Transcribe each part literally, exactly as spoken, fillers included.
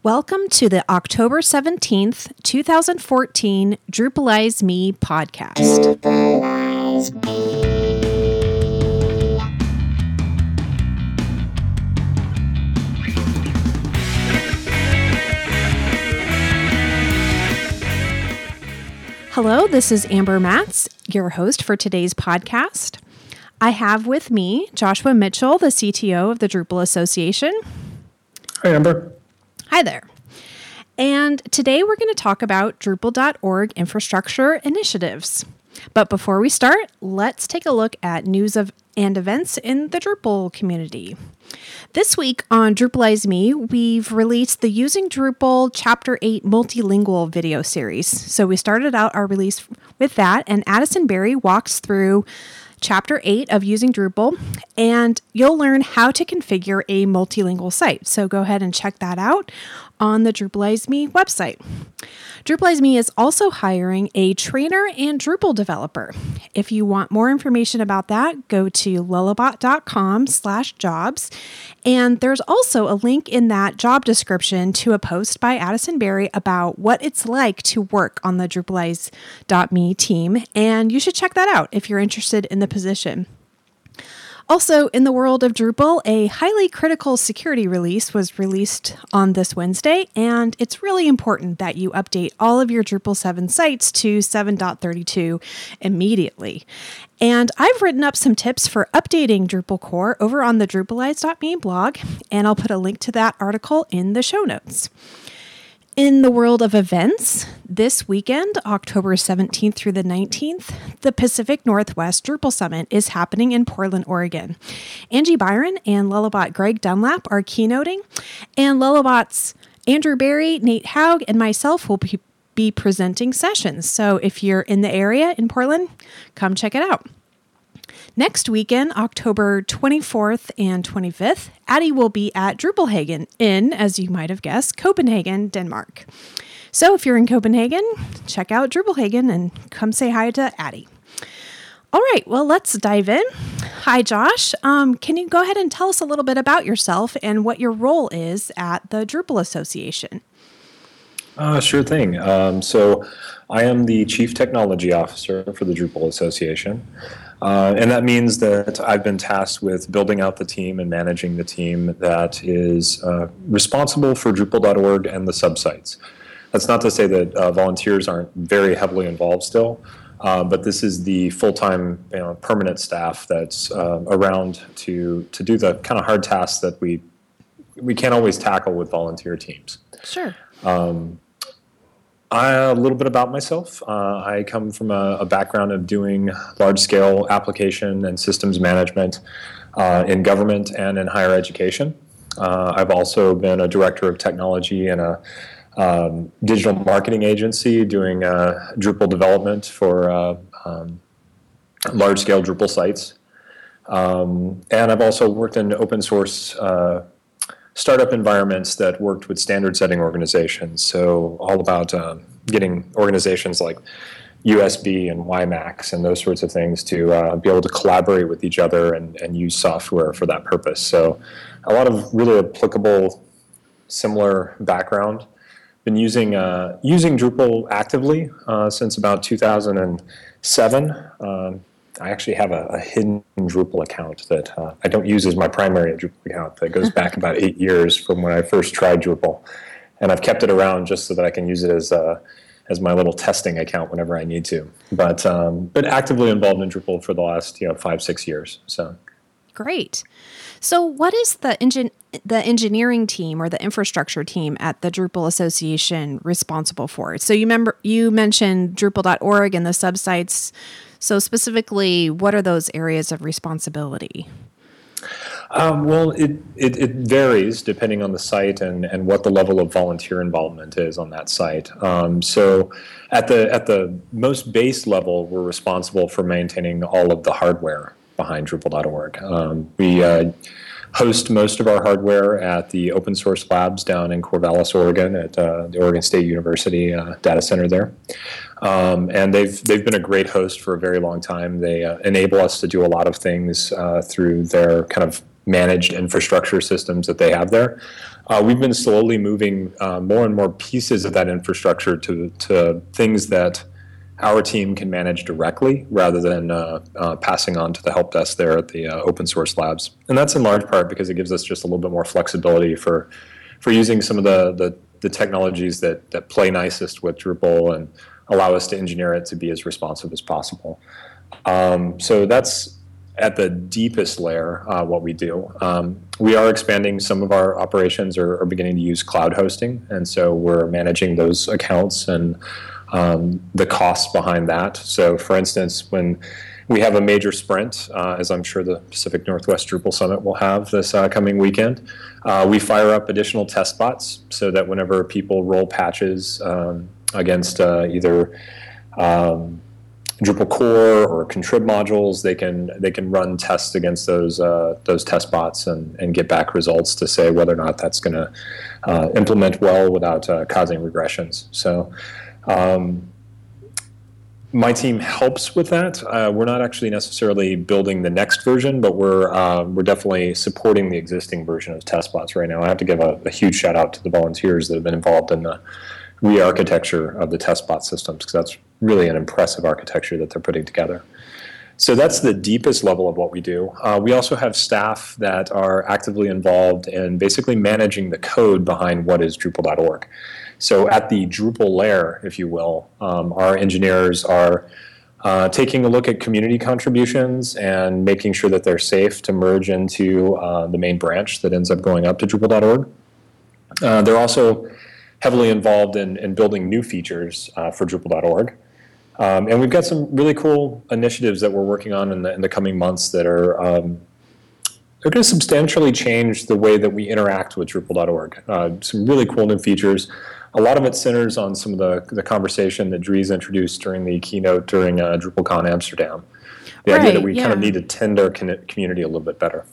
Welcome to the October seventeenth, twenty fourteen Drupalize Me podcast. Drupalize Me. Hello, this is Amber Matz, your host for today's podcast. I have with me Joshua Mitchell, the C T O of the Drupal Association. Hi, Amber. Hi there. And today we're going to talk about Drupal dot org infrastructure initiatives. But before we start, let's take a look at news of and events in the Drupal community. This week on Drupalize Me, we've released the Using Drupal Chapter eight Multilingual video series. So we started out our release with that, and Addison Berry walks through Chapter eight of Using Drupal, and you'll learn how to configure a multilingual site. So go ahead and check that out on the Drupalize Me website. Drupalize Me is also hiring a trainer and Drupal developer. If you want more information about that, go to lullabot.com slash jobs. And there's also a link in that job description to a post by Addison Berry about what it's like to work on the Drupalize dot me team. And you should check that out if you're interested in the position. Also, in the world of Drupal, a highly critical security release was released on this Wednesday, and it's really important that you update all of your Drupal seven sites to seven point thirty-two immediately. And I've written up some tips for updating Drupal core over on the Drupalize dot me blog, and I'll put a link to that article in the show notes. In the world of events, this weekend, October seventeenth through the nineteenth, the Pacific Northwest Drupal Summit is happening in Portland, Oregon. Angie Byron and Lullabot Greg Dunlap are keynoting, and Lullabot's Andrew Berry, Nate Haug, and myself will be, be presenting sessions. So if you're in the area in Portland, come check it out. Next weekend, October twenty-fourth and twenty-fifth, Addie will be at Drupalhagen in, as you might have guessed, Copenhagen, Denmark. So if you're in Copenhagen, check out Drupalhagen and come say hi to Addie. All right, well, let's dive in. Hi, Josh. Um, can you go ahead and tell us a little bit about yourself and what your role is at the Drupal Association? Uh, sure thing. Um, so I am the Chief Technology Officer for the Drupal Association. Uh, and that means that I've been tasked with building out the team and managing the team that is uh, responsible for Drupal dot org and the subsites. That's not to say that uh, volunteers aren't very heavily involved still, uh, but this is the full-time, you know, permanent staff that's uh, around to to do the kind of hard tasks that we we can't always tackle with volunteer teams. Sure. Um, I, a little bit about myself. Uh, I come from a, a background of doing large-scale application and systems management uh, in government and in higher education. Uh, I've also been a director of technology in a um, digital marketing agency doing uh, Drupal development for uh, um, large-scale Drupal sites. Um, and I've also worked in open source uh, startup environments that worked with standard setting organizations. So all about uh, getting organizations like U S B and WiMAX and those sorts of things to uh, be able to collaborate with each other and, and use software for that purpose. So a lot of really applicable, similar background. Been using uh, using Drupal actively uh, since about two thousand seven. Um, I actually have a, a hidden Drupal account that uh, I don't use as my primary Drupal account that goes back about eight years from when I first tried Drupal. And I've kept it around just so that I can use it as uh, as my little testing account whenever I need to. But um, but actively involved in Drupal for the last you know five, six years. So great. So what is the engin- the engineering team or the infrastructure team at the Drupal Association responsible for? So you remember you mentioned Drupal dot org and the subsites. So specifically, what are those areas of responsibility? Um, well, it, it, it varies depending on the site and, and what the level of volunteer involvement is on that site. Um, so at the at the most base level, we're responsible for maintaining all of the hardware behind Drupal dot org. Um, we uh, host most of our hardware at the open source labs down in Corvallis, Oregon, at uh, the Oregon State University uh, data center there. Um, and they've they've been a great host for a very long time. They uh, enable us to do a lot of things uh, through their kind of managed infrastructure systems that they have there. uh, we've been slowly moving uh, more and more pieces of that infrastructure to, to things that our team can manage directly rather than uh, uh, passing on to the help desk there at the uh, open source labs. And that's in large part because it gives us just a little bit more flexibility for for using some of the, the, the technologies that, that play nicest with Drupal and allow us to engineer it to be as responsive as possible. Um, so that's at the deepest layer uh, what we do. Um, we are expanding some of our operations or are beginning to use cloud hosting, and so we're managing those accounts and um, the costs behind that. So for instance, when we have a major sprint, uh, as I'm sure the Pacific Northwest Drupal Summit will have this uh, coming weekend, uh, we fire up additional test bots so that whenever people roll patches um, against uh, either um, Drupal core or contrib modules, they can they can run tests against those uh, those test bots and, and get back results to say whether or not that's going to uh, implement well without uh, causing regressions. So um, my team helps with that. Uh, we're not actually necessarily building the next version, but we're uh, we're definitely supporting the existing version of test bots right now. I have to give a, a huge shout out to the volunteers that have been involved in the re-architecture of the test bot systems, because that's really an impressive architecture that they're putting together. So that's the deepest level of what we do. Uh, we also have staff that are actively involved in basically managing the code behind what is Drupal dot org. So at the Drupal layer, if you will, um, our engineers are uh, taking a look at community contributions and making sure that they're safe to merge into uh, the main branch that ends up going up to Drupal dot org. Uh, they're also heavily involved in, in building new features uh, for Drupal dot org. Um, and we've got some really cool initiatives that we're working on in the, in the coming months that are um, they're going to substantially change the way that we interact with Drupal dot org. Uh, some really cool new features. A lot of it centers on some of the, the conversation that Dries introduced during the keynote during uh, DrupalCon Amsterdam. The right, idea that we yeah. kind of need to tend our con- community a little bit better.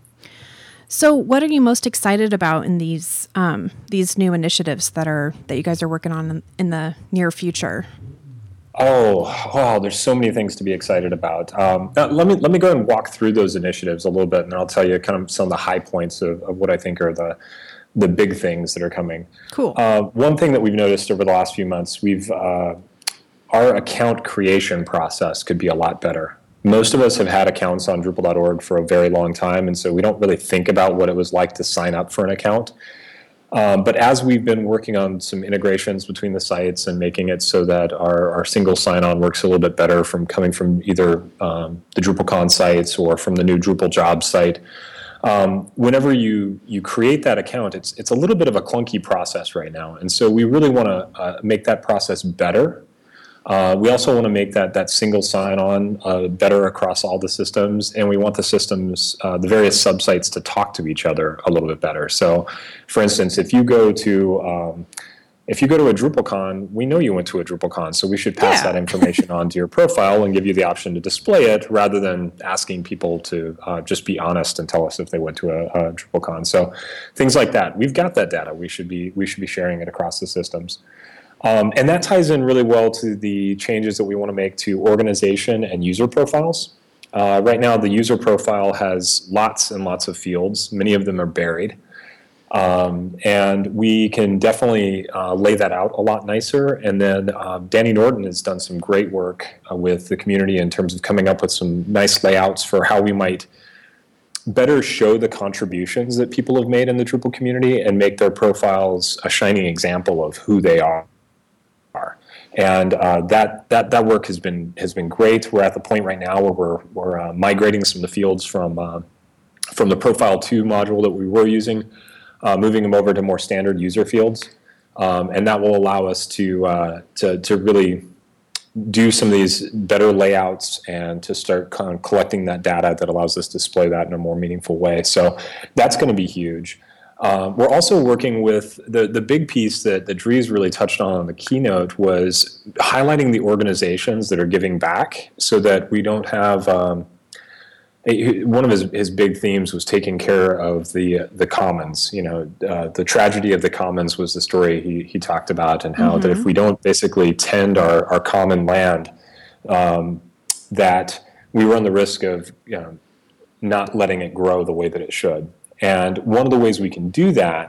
So, what are you most excited about in these um, these new initiatives that are that you guys are working on in, in the near future? Oh, wow! There's so many things to be excited about. Um, now let me let me go and walk through those initiatives a little bit, and then I'll tell you kind of some of the high points of, of what I think are the the big things that are coming. Cool. Uh, one thing that we've noticed over the last few months, we've uh, our account creation process could be a lot better. Most of us have had accounts on Drupal dot org for a very long time, and so we don't really think about what it was like to sign up for an account. Um, but as we've been working on some integrations between the sites and making it so that our, our single sign-on works a little bit better from coming from either um, the DrupalCon sites or from the new Drupal jobs site, um, whenever you you create that account, it's it's a little bit of a clunky process right now, and so we really want to uh, make that process better. Uh, we also want to make that that single sign-on uh, better across all the systems, and we want the systems, uh, the various subsites, to talk to each other a little bit better. So, for instance, if you go to um, if you go to a DrupalCon, we know you went to a DrupalCon, so we should pass Yeah. that information on to your profile and give you the option to display it, rather than asking people to uh, just be honest and tell us if they went to a, a DrupalCon. So, things like that. We've got that data. We should be we should be sharing it across the systems. Um, and that ties in really well to the changes that we want to make to organization and user profiles. Uh, right now, the user profile has lots and lots of fields. Many of them are buried. Um, and we can definitely uh, lay that out a lot nicer. And then um, Danny Norton has done some great work uh, with the community in terms of coming up with some nice layouts for how we might better show the contributions that people have made in the Drupal community and make their profiles a shining example of who they are. And uh, that that that work has been has been great. We're at the point right now where we're we're uh, migrating some of the fields from uh, from the Profile two module that we were using, uh, moving them over to more standard user fields, um, and that will allow us to uh, to to really do some of these better layouts and to start kind of collecting that data that allows us to display that in a more meaningful way. So that's going to be huge. Uh, we're also working with the, the big piece that, that Dries really touched on in the keynote was highlighting the organizations that are giving back so that we don't have um, a, one of his, his big themes was taking care of the the commons. You know, uh, the tragedy of the commons was the story he, he talked about, and how mm-hmm. that if we don't basically tend our, our common land, um, that we run the risk of you know, not letting it grow the way that it should. And one of the ways we can do that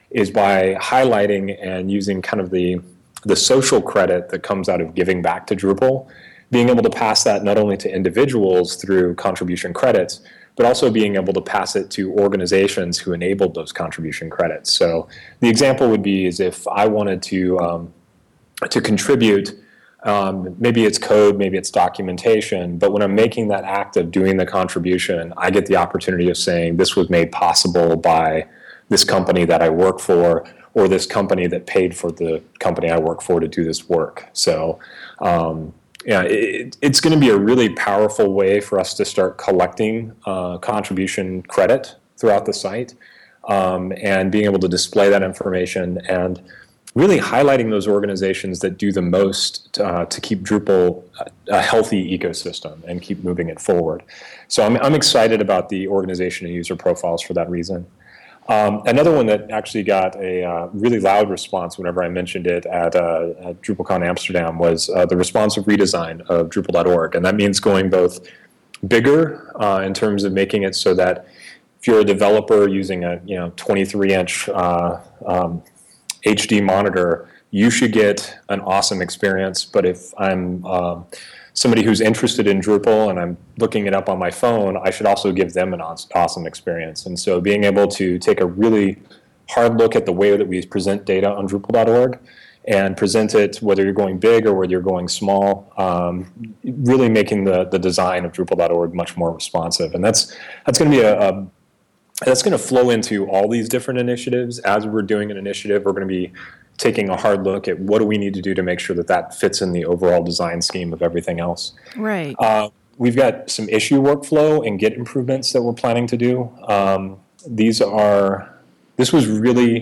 is by highlighting and using kind of the the social credit that comes out of giving back to Drupal, being able to pass that not only to individuals through contribution credits, but also being able to pass it to organizations who enabled those contribution credits. So the example would be is if I wanted to um, to contribute, um, maybe it's code, maybe it's documentation, but when I'm making that act of doing the contribution, I get the opportunity of saying this was made possible by this company that I work for, or this company that paid for the company I work for to do this work. So um, yeah, it, it's going to be a really powerful way for us to start collecting uh, contribution credit throughout the site, um, and being able to display that information and really highlighting those organizations that do the most uh, to keep Drupal a, a healthy ecosystem and keep moving it forward. So I'm, I'm excited about the organization and user profiles for that reason. Um, another one that actually got a uh, really loud response whenever I mentioned it at, uh, at DrupalCon Amsterdam was uh, the responsive redesign of Drupal dot org. And that means going both bigger uh, in terms of making it so that if you're a developer using a you know twenty-three inch uh, um, H D monitor, you should get an awesome experience. But if I'm um, somebody who's interested in Drupal and I'm looking it up on my phone, I should also give them an awesome experience. And so being able to take a really hard look at the way that we present data on Drupal dot org and present it, whether you're going big or whether you're going small, um, really making the, the design of Drupal dot org much more responsive. And that's that's going to be a, a that's going to flow into all these different initiatives. As we're doing an initiative, we're going to be taking a hard look at what do we need to do to make sure that that fits in the overall design scheme of everything else. Right. Uh, we've got some issue workflow and Git improvements that we're planning to do. Um, these are, this was really,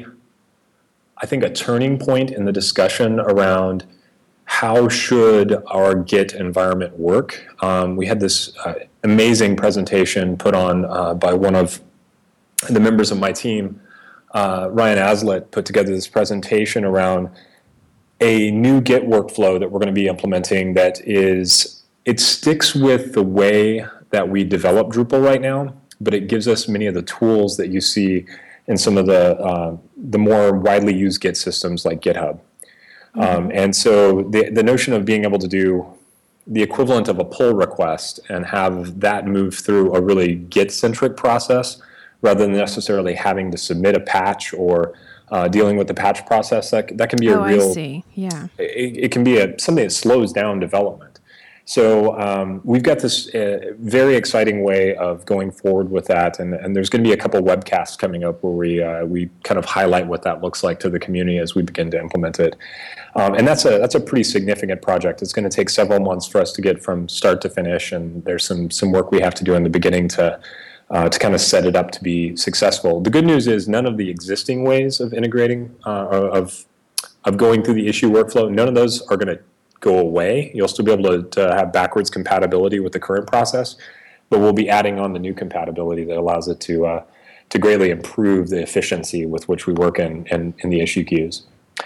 I think, a turning point in the discussion around how should our Git environment work. Um, we had this uh, amazing presentation put on uh, by one of the members of my team, uh, Ryan Aslett, put together this presentation around a new Git workflow that we're going to be implementing that is, it sticks with the way that we develop Drupal right now, but it gives us many of the tools that you see in some of the, uh, the more widely used Git systems like GitHub. Mm-hmm. Um, and so the, the notion of being able to do the equivalent of a pull request and have that move through a really Git-centric process rather than necessarily having to submit a patch or uh, dealing with the patch process, that, that can be a oh, real... I see, yeah. It, it can be a, something that slows down development. So um, we've got this uh, very exciting way of going forward with that, and, and there's going to be a couple webcasts coming up where we uh, we kind of highlight what that looks like to the community as we begin to implement it. Um, and that's a that's a pretty significant project. It's going to take several months for us to get from start to finish, and there's some some work we have to do in the beginning to uh, to kind of set it up to be successful. The good news is none of the existing ways of integrating uh, of of going through the issue workflow, none of those are going to go away. You'll still be able to, to have backwards compatibility with the current process, but we'll be adding on the new compatibility that allows it to uh, to greatly improve the efficiency with which we work in, in, in the issue queues.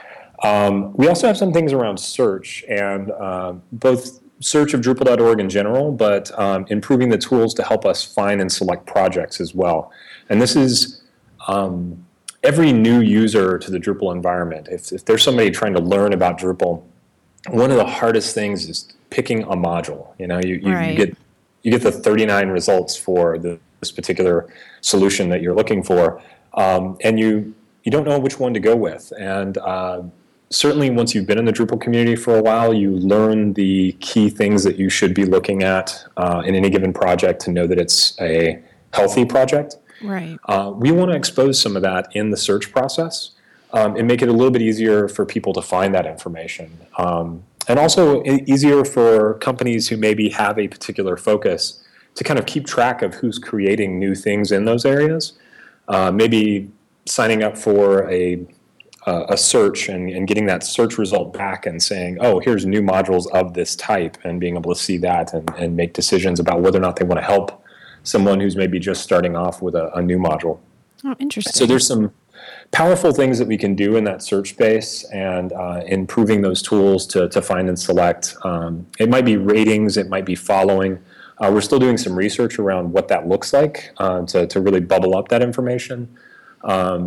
Um, we also have some things around search, and uh, both search of Drupal dot org in general, but um, improving the tools to help us find and select projects as well. And this is um, every new user to the Drupal environment. If, if there's somebody trying to learn about Drupal, one of the hardest things is picking a module. You know, you, you, right. you get you get the thirty-nine results for the, this particular solution that you're looking for, um, and you you don't know which one to go with. And uh, certainly, once you've been in the Drupal community for a while, you learn the key things that you should be looking at uh, in any given project to know that it's a healthy project. Right. Uh, we want to expose some of that in the search process. Um, and make it a little bit easier for people to find that information. Um, and also e- easier for companies who maybe have a particular focus to kind of keep track of who's creating new things in those areas. Uh, maybe signing up for a, uh, a search and, and getting that search result back and saying, oh, here's new modules of this type, and being able to see that and, and make decisions about whether or not they want to help someone who's maybe just starting off with a, a new module. Oh, interesting. So there's some powerful things that we can do in that search space, and uh, improving those tools to, to find and select. Um, it might be ratings, it might be following. Uh, we're still doing some research around what that looks like uh, to, to really bubble up that information. Um,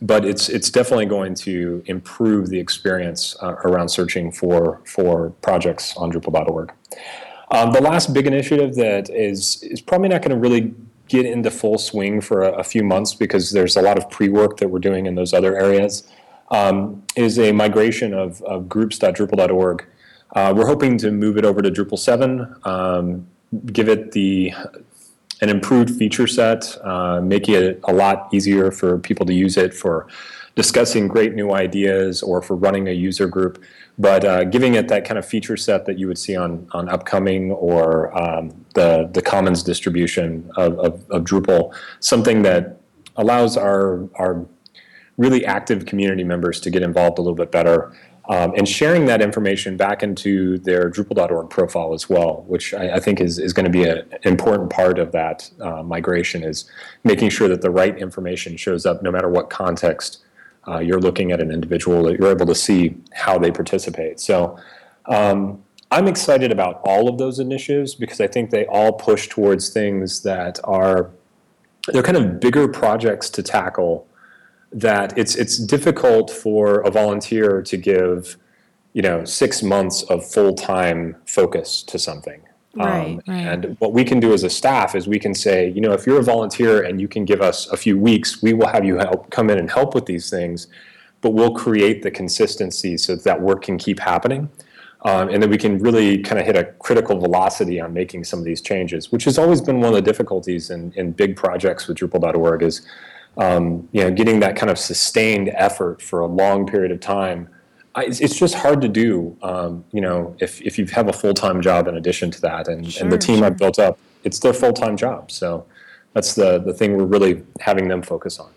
but it's it's definitely going to improve the experience uh, around searching for for projects on Drupal dot org. Um, the last big initiative that is is probably not going to really get into full swing for a, a few months because there's a lot of pre-work that we're doing in those other areas, um, is a migration of, of groups dot Drupal dot org. Uh, we're hoping to move it over to Drupal seven, um, give it the an improved feature set, uh, making it a lot easier for people to use it for discussing great new ideas or for running a user group, but uh, giving it that kind of feature set that you would see on, on Upcoming or um, the, the Commons distribution of, of, of Drupal, something that allows our, our really active community members to get involved a little bit better. Um, and sharing that information back into their Drupal dot org profile as well, which I, I think is, is going to be a, an important part of that uh, migration, is making sure that the right information shows up no matter what context uh, you're looking at an individual, that you're able to see how they participate. So um, I'm excited about all of those initiatives because I think they all push towards things that are, they're kind of bigger projects to tackle, that it's it's difficult for a volunteer to give, you know, six months of full-time focus to something. Right, um, right. And what we can do as a staff is we can say, you know, if you're a volunteer and you can give us a few weeks, we will have you help come in and help with these things, but we'll create the consistency so that, that work can keep happening. Um, and then we can really kind of hit a critical velocity on making some of these changes, which has always been one of the difficulties in, in big projects with Drupal dot org is, Um, you know, getting that kind of sustained effort for a long period of time. I, it's, it's just hard to do, um, you know, if, if you have a full-time job in addition to that. And, Sure, and the team sure. I've built up, it's their full-time job. So that's the, the thing we're really having them focus on.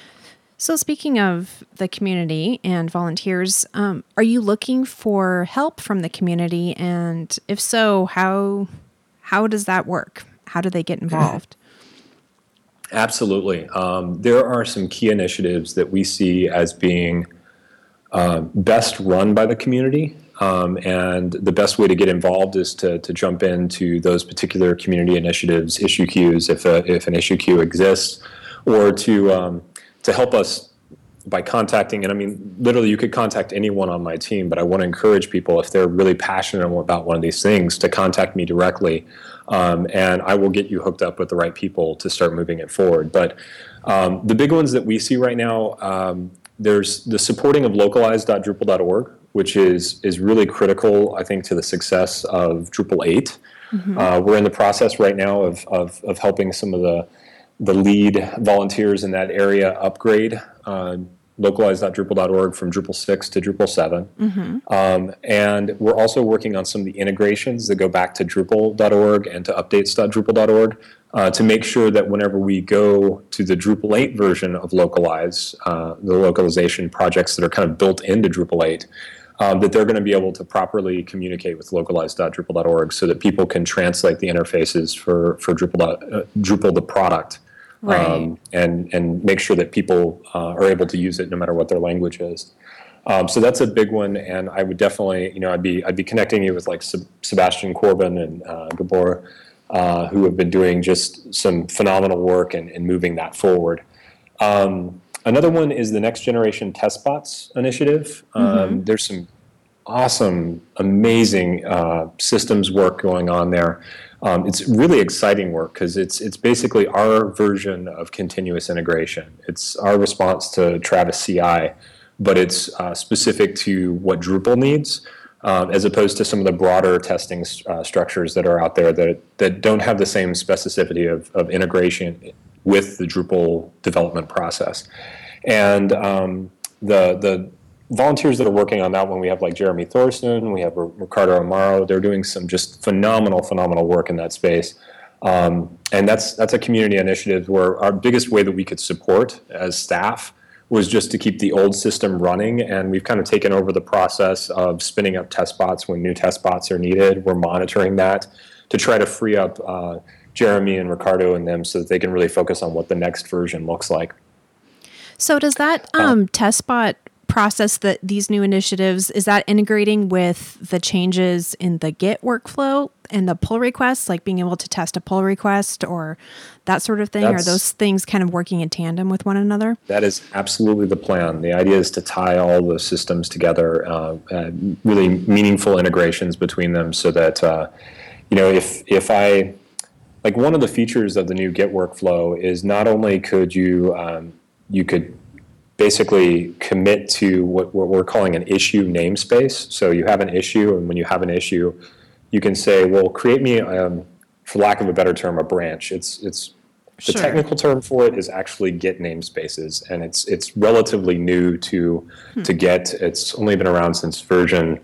So speaking of the community and volunteers, um, are you looking for help from the community? And if so, how how does that work? How do they get involved? Absolutely. Um, there are some key initiatives that we see as being uh, best run by the community. Um, and the best way to get involved is to, to jump into those particular community initiatives, issue queues, if, a, if an issue queue exists, or to, um, to help us by contacting, and I mean, literally you could contact anyone on my team, but I want to encourage people, if they're really passionate about one of these things, to contact me directly. Um, and I will get you hooked up with the right people to start moving it forward. But um, the big ones that we see right now, um, there's the supporting of localize dot Drupal dot org, which is is really critical, I think, to the success of Drupal eight. Mm-hmm. Uh, we're in the process right now of, of, of helping some of the, the lead volunteers in that area upgrade uh, localize dot Drupal dot org from Drupal six to Drupal seven. Mm-hmm. Um, and we're also working on some of the integrations that go back to Drupal dot org and to updates dot Drupal dot org uh, to make sure that whenever we go to the Drupal eight version of Localize, uh, the localization projects that are kind of built into Drupal eight, um, that they're going to be able to properly communicate with localize dot Drupal dot org so that people can translate the interfaces for, for Drupal, uh, Drupal the product. Right. Um, and and make sure that people uh, are able to use it no matter what their language is. Um, so that's a big one, and I would definitely, you know, I'd be I'd be connecting you with like Seb- Sebastian Corbin and uh, Gabor, uh, who have been doing just some phenomenal work and, and moving that forward. Um, another one is the Next Generation Testbots initiative. Um, mm-hmm. There's some awesome, amazing uh, systems work going on there. Um, it's really exciting work because it's it's basically our version of continuous integration. It's our response to Travis C I, but it's uh, specific to what Drupal needs, um, as opposed to some of the broader testing uh, structures that are out there that that don't have the same specificity of, of integration with the Drupal development process. And um, the the volunteers that are working on that one, we have like Jeremy Thorson, we have R- Ricardo Amaro. They're doing some just phenomenal, phenomenal work in that space. Um, and that's that's a community initiative where our biggest way that we could support as staff was just to keep the old system running. And we've kind of taken over the process of spinning up test bots when new test bots are needed. We're monitoring that to try to free up uh, Jeremy and Ricardo and them so that they can really focus on what the next version looks like. So does that um, test bot process that these new initiatives, is that integrating with the changes in the Git workflow and the pull requests, like being able to test a pull request or that sort of thing? That's, Are those things kind of working in tandem with one another? That is absolutely the plan. The idea is to tie all those systems together, uh, uh, really meaningful integrations between them so that, uh, you know, if if I, like one of the features of the new Git workflow is not only could you, um, you could basically commit to what, what we're calling an issue namespace. So you have an issue, and when you have an issue, you can say, well, create me, um, for lack of a better term, a branch. It's it's the Sure. technical term for it is actually Git namespaces, and it's it's relatively new to hmm. to Git. It's only been around since version.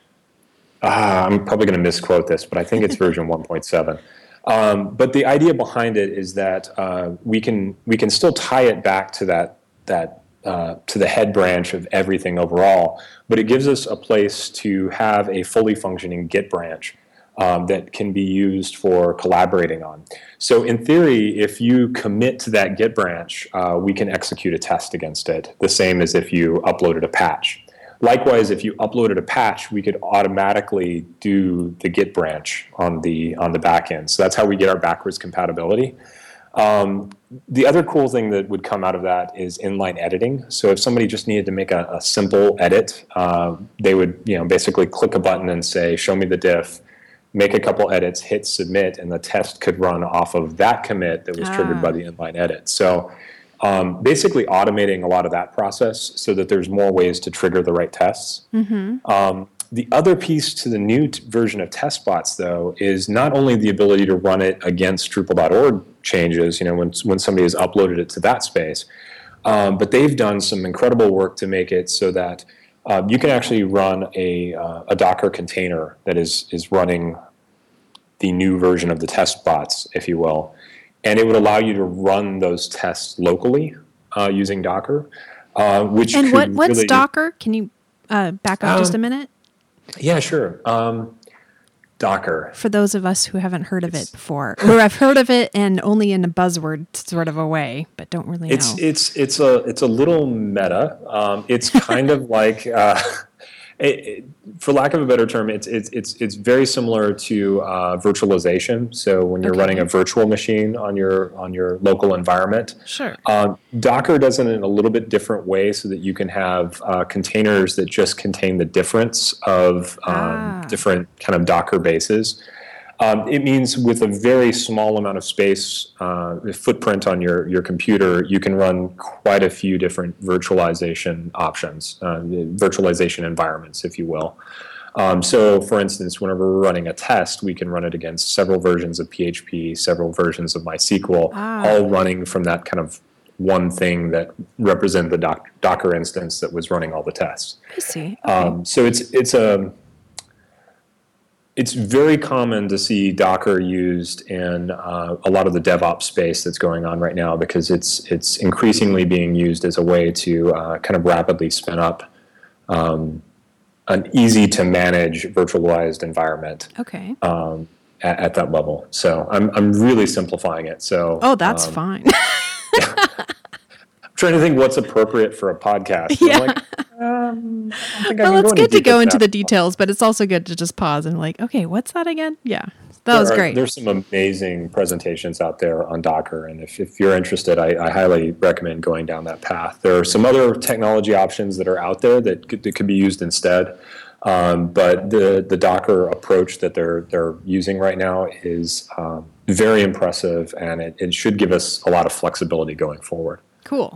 Uh, I'm probably going to misquote this, but I think it's version one point seven. Um, but the idea behind it is that uh, we can we can still tie it back to that that. Uh, to the head branch of everything overall, but it gives us a place to have a fully functioning Git branch um, that can be used for collaborating on. So in theory, if you commit to that Git branch, uh, we can execute a test against it, the same as if you uploaded a patch. Likewise, if you uploaded a patch, we could automatically do the Git branch on the on the back end. So that's how we get our backwards compatibility. Um, the other cool thing that would come out of that is inline editing. So if somebody just needed to make a, a simple edit, uh, they would, you know, basically click a button and say, show me the diff, make a couple edits, hit submit, and the test could run off of that commit that was ah. triggered by the inline edit. So um, basically automating a lot of that process so that there's more ways to trigger the right tests. Mm-hmm. Um, The other piece to the new t- version of TestBots, though, is not only the ability to run it against Drupal dot org changes, you know, when when somebody has uploaded it to that space, um, but they've done some incredible work to make it so that uh, you can actually run a uh, a Docker container that is is running the new version of the TestBots, if you will, and it would allow you to run those tests locally uh, using Docker, uh, which and could what what's really, Docker? Can you uh, back up um, just a minute? Yeah, sure. Um, Docker. For those of us who haven't heard of it's, it before, or I've heard of it and only in a buzzword sort of a way, but don't really it's, know. It's it's a it's a little meta. Um, it's kind of like, uh, it, it, for lack of a better term, it's it's it's it's very similar to uh, virtualization. So when you're okay. running a virtual machine on your on your local environment, sure. Um, Docker does it in a little bit different way, so that you can have uh, containers that just contain the difference of um, ah. different kind of Docker bases. Um, it means with a very small amount of space, uh, footprint on your, your computer, you can run quite a few different virtualization options, uh, virtualization environments, if you will. Um, so, for instance, whenever we're running a test, we can run it against several versions of P H P, several versions of MySQL, ah. all running from that kind of one thing that represent the doc- Docker instance that was running all the tests. I see. Okay. Um, so it's it's a It's very common to see Docker used in uh, a lot of the DevOps space that's going on right now, because it's it's increasingly being used as a way to uh, kind of rapidly spin up um, an easy-to-manage virtualized environment. Okay. Um, at, at that level. So I'm I'm really simplifying it. So oh, that's um, fine. yeah. I'm trying to think what's appropriate for a podcast. Yeah. I'm like, um, I think well, I it's go good to go into the now. details, but it's also good to just pause and like, okay, what's that again? Yeah, that there was are, great. There's some amazing presentations out there on Docker, and if, if you're interested, I, I highly recommend going down that path. There are some other technology options that are out there that could, that could be used instead, um, but the the Docker approach that they're they're using right now is um, very impressive, and it, it should give us a lot of flexibility going forward. Cool.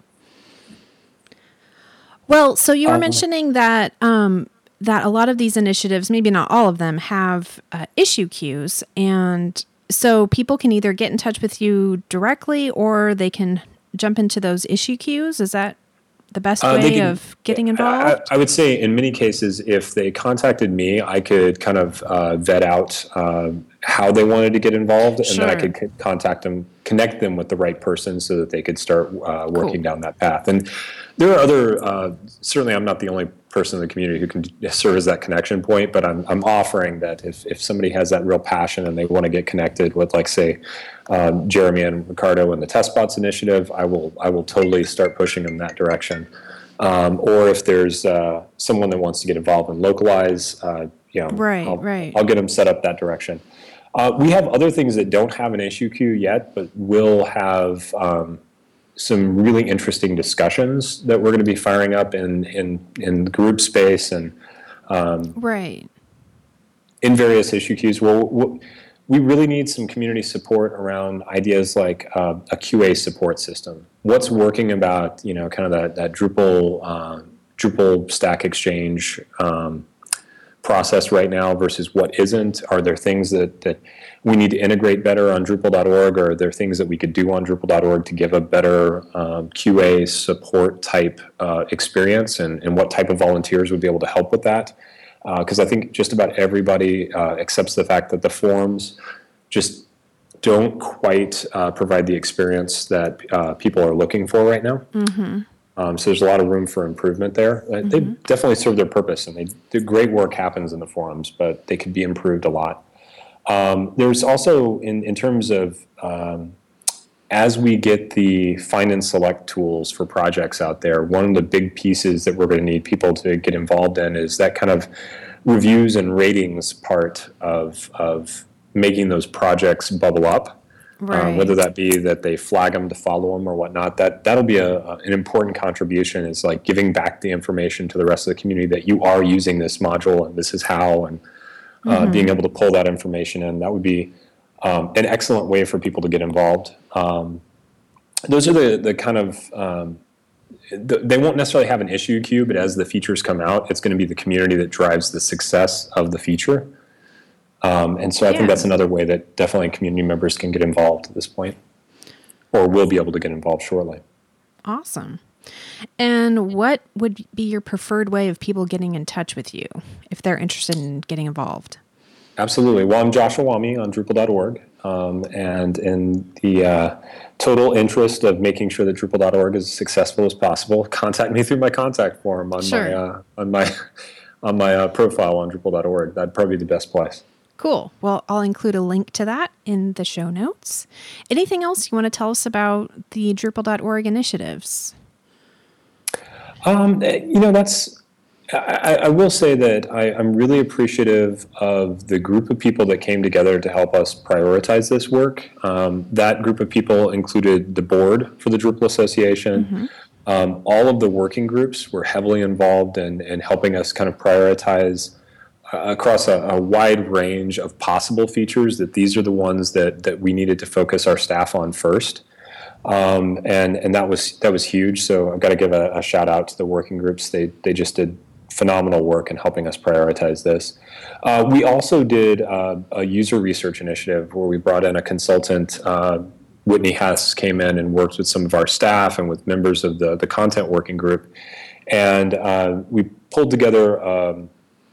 Well, so you were Um, mentioning that um, that a lot of these initiatives, maybe not all of them, have uh, issue queues, and so people can either get in touch with you directly or they can jump into those issue queues. Is that the best Uh, way they can- of getting involved? I, I would say in many cases, if they contacted me, I could kind of uh, vet out uh, how they wanted to get involved, and then I Sure. could c- contact them, connect them with the right person so that they could start uh, working Cool. down that path. And there are other, uh, certainly I'm not the only person in the community who can serve as that connection point, but I'm, I'm offering that if, if somebody has that real passion and they want to get connected with, like, say, um, Jeremy and Ricardo and the TestBots initiative, I will I will totally start pushing them that direction. Um, or if there's uh, someone that wants to get involved in Localize, uh, you know, Right, I'll, right. I'll get them set up that direction. Uh, we have other things that don't have an issue queue yet, but will have um, some really interesting discussions that we're going to be firing up in in, in group space and um, right in various issue queues. Well, we'll we really need some community support around ideas like uh, a Q A support system. What's working about, you know, kind of that, that Drupal, uh, Drupal Stack Exchange um, process right now versus what isn't? Are there things that, that we need to integrate better on Drupal dot org, or are there things that we could do on Drupal dot org to give a better um, Q A support type uh, experience, and, and what type of volunteers would be able to help with that? Because uh, I think just about everybody uh, accepts the fact that the forums just don't quite uh, provide the experience that uh, people are looking for right now. Mm-hmm. Um, so there's a lot of room for improvement there. Uh, mm-hmm. They definitely serve their purpose, and they do great work happens in the forums, but they could be improved a lot. Um, there's also, in, in terms of um, as we get the find and select tools for projects out there, one of the big pieces that we're going to need people to get involved in is that kind of reviews and ratings part of, of making those projects bubble up. Right. Um, whether that be that they flag them to follow them or whatnot, that, that'll be a, a, an important contribution, is like giving back the information to the rest of the community that you are using this module and this is how, and uh, mm-hmm. being able to pull that information in. That would be Um, an excellent way for people to get involved. Um, those are the, the kind of, um, the, they won't necessarily have an issue queue, but as the features come out, it's going to be the community that drives the success of the feature. Um, and so I yeah. think that's another way that definitely community members can get involved at this point, or will be able to get involved shortly. Awesome. And what would be your preferred way of people getting in touch with you if they're interested in getting involved? Absolutely. Well, I'm Josh Awami on Drupal dot org, um, and in the uh, total interest of making sure that Drupal dot org is as successful as possible, contact me through my contact form on sure. my uh, on my on my uh, profile on Drupal dot org. That'd probably be the best place. Cool. Well, I'll include a link to that in the show notes. Anything else you want to tell us about the Drupal dot org initiatives? Um, you know, that's. I, I will say that I, I'm really appreciative of the group of people that came together to help us prioritize this work. Um, that group of people included the board for the Drupal Association. Mm-hmm. Um, all of the working groups were heavily involved in, in helping us kind of prioritize uh, across a, a wide range of possible features, that these are the ones that, that we needed to focus our staff on first. Um, and and that was that was huge. So I've got to give a, a shout out to the working groups. They they just did phenomenal work in helping us prioritize this. Uh, we also did uh, a user research initiative where we brought in a consultant. Uh, Whitney Hess came in and worked with some of our staff and with members of the, the content working group. And uh, we pulled together um,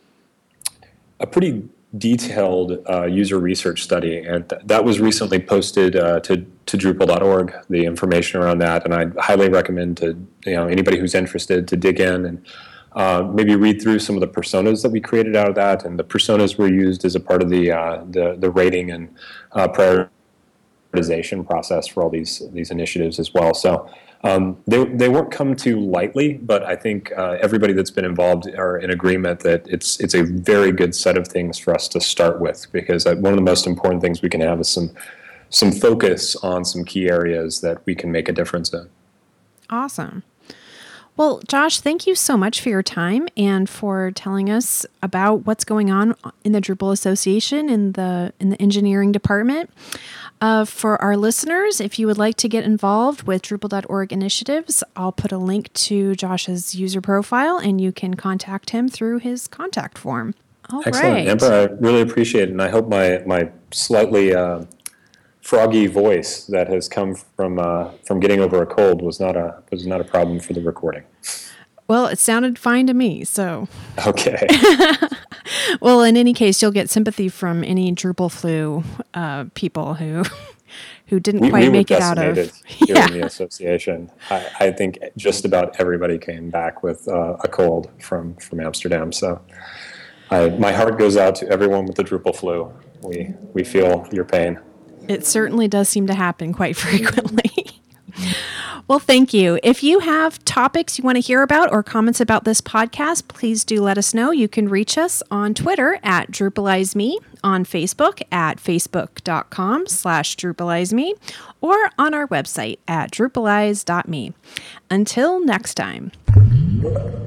a pretty detailed uh, user research study. And th- that was recently posted uh, to, to Drupal dot org, the information around that. And I highly recommend to you know anybody who's interested to dig in and Uh, maybe read through some of the personas that we created out of that, and the personas were used as a part of the uh, the, the rating and uh, prioritization process for all these these initiatives as well. So um, they they weren't come to lightly, but I think uh, everybody that's been involved are in agreement that it's it's a very good set of things for us to start with, because uh, one of the most important things we can have is some some focus on some key areas that we can make a difference in. Awesome. Well, Josh, thank you so much for your time and for telling us about what's going on in the Drupal Association in the in the engineering department. Uh, for our listeners, if you would like to get involved with Drupal dot org initiatives, I'll put a link to Josh's user profile, and you can contact him through his contact form. All Excellent, right. Amber. I really appreciate it, and I hope my my slightly uh, froggy voice that has come from uh, from getting over a cold was not a was not a problem for the recording. Well, it sounded fine to me, so. Okay. Well, in any case, you'll get sympathy from any Drupal flu uh, people who who didn't we, quite we make it out of. here yeah. in the association. I, I think just about everybody came back with uh, a cold from, from Amsterdam. So I, my heart goes out to everyone with the Drupal flu. We we feel your pain. It certainly does seem to happen quite frequently. Well, thank you. If you have topics you want to hear about or comments about this podcast, please do let us know. You can reach us on Twitter at DrupalizeMe, on Facebook at facebook.com slash DrupalizeMe, or on our website at drupalize dot me. Until next time.